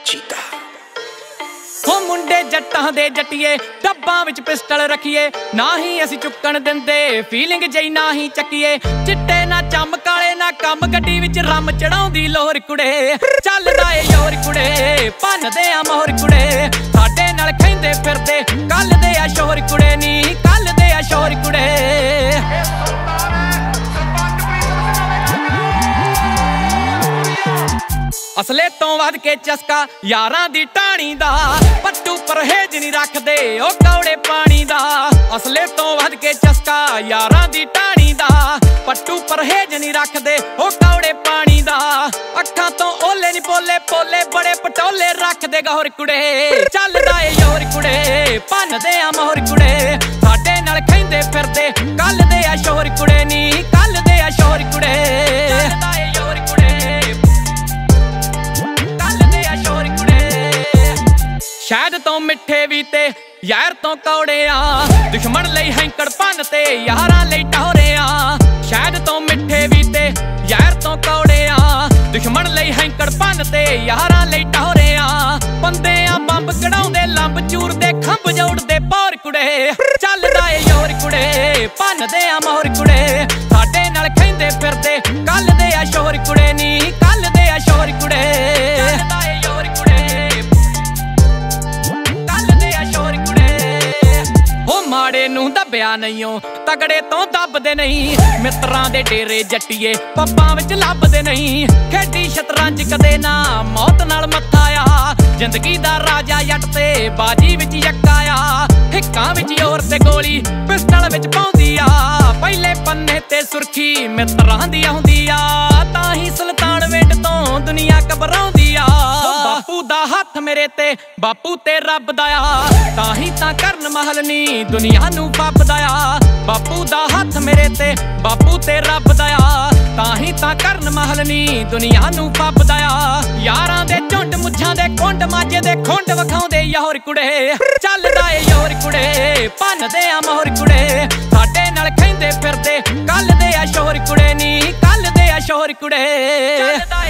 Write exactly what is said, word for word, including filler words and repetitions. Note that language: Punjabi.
ਚੀਤਾ ਹੋ ਮੁੰਡੇ ਜੱਟਾਂ ਦੇ ਜੱਟੀਏ ਡੱਬਾਂ ਵਿੱਚ ਪਿਸਟਲ ਰੱਖੀਏ, ਨਾ ਹੀ ਅਸੀਂ ਚੁੱਕਣ ਦਿੰਦੇ ਫੀਲਿੰਗ ਜਈ ਨਾ ਹੀ ਚੱਕੀਏ। ਚਿੱਟੇ ਨਾ ਚੰਮ ਕਾਲੇ ਨਾ ਕੰਮ, ਗੱਡੀ ਵਿੱਚ ਰੰਮ ਚੜਾਉਂਦੀ ਲੋਹਰ ਕੁੜੇ। ਚੱਲਦਾ ਏ ਯੋਰ ਕੁੜੇ, ਭੰਨਦੇ ਆ ਮੋਹਰ ਕੁੜੇ, ਸਾਡੇ ਨਾਲ ਖੈਂਦੇ ਫਿਰਦੇ ਕੱਲ ਦੇ ਆ ਸ਼ੋਰ ਕੁੜੇ ਨੀ, ਕੱਲ ਦੇ ਆ ਸ਼ੋਰ ਕੁੜੇ। ਅਸਲੇ ਤੋਂ ਵੱਧ ਕੇ ਚਸਕਾ ਯਾਰਾਂ ਦੀ ਟਾਣੀ ਦਾ, ਪੱਟੂ ਪਰਹੇਜ ਨਹੀਂ ਰੱਖਦੇ ਉਹ ਕੌੜੇ ਪਾਣੀ ਦਾ। ਅਸਲੇ ਤੋਂ ਵੱਧ ਕੇ ਚਸਕਾ ਯਾਰਾਂ ਦੀ ਟਾਣੀ ਦਾ, ਪੱਟੂ ਪਰਹੇਜ ਨਹੀਂ ਰੱਖਦੇ ਉਹ ਕੌੜੇ ਪਾਣੀ ਦਾ। ਅੱਖਾਂ ਤੋਂ ਓਲੇ ਨਹੀਂ ਪੋਲੇ ਪੋਲੇ, ਬੜੇ ਪਟੋਲੇ ਰੱਖਦੇ ਗੌਰ ਕੁੜੇ। ਚੱਲਦਾ ਏ ਯੋਰ ਕੁੜੇ, ਭੰਨਦੇ ਆ ਮੋਹਰ ਕੁੜੇ, ਸਾਡੇ ਨਾਲ ਖੈਂਦੇ ਫਿਰਦੇ ਕੱਲ ਦੇ ਆ ਸ਼ੋਰ ਕੁੜੇ ਨੀ, ਕੱਲ ਦੇ ਆ ਸ਼ੋਰ ਕੁੜੇ। ਸ਼ਾਇਦ ਤੋਂ ਮਿੱਠੇ ਵੀ ਤੇ ਯਾਰ ਤੋਂ ਕੌੜੇ ਆ, ਦੁਸ਼ਮਣ ਲਈ ਹੈਂਕੜ ਭੰਨ ਤੇ ਯਾਰਾਂ ਲਈ ਟਹੁਰੇ ਆ। ਸ਼ਾਇਦ ਤੋਂ ਮਿੱਠੇ ਵੀ ਤੇ ਯਾਰ ਤੋਂ ਕੌੜੇ ਆ, ਦੁਸ਼ਮਣ ਲਈ ਹੈਂਕੜ ਭੰਨ ਤੇ ਯਾਰਾਂ ਲਈ ਟਹੁਰੇ ਆ। ਬੰਦੇ ਆ ਬੰਬ ਕਢਾਉਂਦੇ ਲੰਬ ਚੂਰ ਦੇ ਖੰਭ ਜੋੜਦੇ ਪੌਰ ਕੁੜੇ। ਚੱਲਦਾ ਏ ਯੋਰ ਕੁੜੇ, ਭੰਨਦੇ ਆ ਮੋਹਰ ਕੁੜੇ, ਸਾਡੇ ਨਾਲ ਖੈਂਦੇ ਫਿਰਦੇ ਕੱਲ ਦੇ ਆ ਸ਼ੋਰ ਕੁੜੇ ਨੀ, ਕੱਲ ਦੇ ਆ ਸ਼ੋਰ ਕੁੜੇ। ਮਾੜੇ ਨੂੰ ਦੱਬਿਆ ਨਹੀਂਓ, ਤਗੜੇ ਤੋਂ ਦੱਬਦੇ ਨਹੀਂ, ਮਿੱਤਰਾਂ ਦੇ ਡੇਰੇ ਜੱਟੀਏ ਪੱਬਾਂ ਵਿੱਚ ਲੱਭਦੇ ਨਹੀਂ। ਖੇਡੀ ਸ਼ਤਰੰਜ ਕਦੇ ਨਾ ਮੌਤ ਨਾਲ ਮੱਥਾ ਆ, ਜ਼ਿੰਦਗੀ ਦਾ ਰਾਜਾ ਜੱਟ ਤੇ ਬਾਜੀ ਵਿੱਚ ਯੱਕਾ ਆ। ਹਿੱਕਾਂ ਵਿੱਚ ਜ਼ੋਰ ਤੇ ਗੋਲੀ ਪਿਸਟਲ ਵਿੱਚ ਪਾਉਂਦੀ ਆ, ਪਹਿਲੇ ਪੰਨੇ ਤੇ ਸੁਰਖੀ ਮਿੱਤਰਾਂ ਦੀ ਆਉਂਦੀ ਆ। ਤਾਂ ਹੀ ਸੁਲਤਾਨ ਵੇਟ ਤੋਂ ਦੁਨੀਆ ਘਬਰਾਉਂਦੀ ਆ। ਬਾਪੂ ਦਾ ਹੱਥ ਮੇਰੇ ਤੇ ਬਾਪੂ ਤੇ ਰੱਬ ਦਾ ਆ, ਤਾਂ ਹੀ ਤਾਂ ਕਰਨ ਮਹਲ ਨੀ ਦੁਨੀਆ ਨੂੰ ਫੱਬਦਾ ਆ। ਬਾਪੂ ਦਾ ਹੱਥ ਮੇਰੇ ਤੇ ਬਾਪੂ ਤੇ ਰੱਬ ਦਾ ਆ, ਤਾਂ ਹੀ ਤਾਂ ਕਰਨ ਮਹਲ ਨੀ ਦੁਨੀਆ ਨੂੰ ਫੱਬਦਾ ਆ। ਯਾਰਾਂ ਦੇ ਝੁੰਡ ਮੁੱਛਾਂ ਦੇ ਕੁੰਡ, ਮਾਝੇ ਦੇ ਖੁੰਡ ਵਿਖਾਉਂਦੇ ਯੋਰ ਕੁੜੇ। ਚੱਲਦਾ ਏ ਯੋਰ ਕੁੜੇ, ਭੰਨਦੇ ਆ ਮੋਹਰ ਕੁੜੇ, ਸਾਡੇ ਨਾਲ ਖੈਂਦੇ ਫਿਰਦੇ ਕੱਲ ਦੇ ਆ ਸ਼ੋਰ ਕੁੜੇ ਨੀ, ਕੱਲ ਦੇ ਆ ਸ਼ੋਰ ਕੁੜੇ।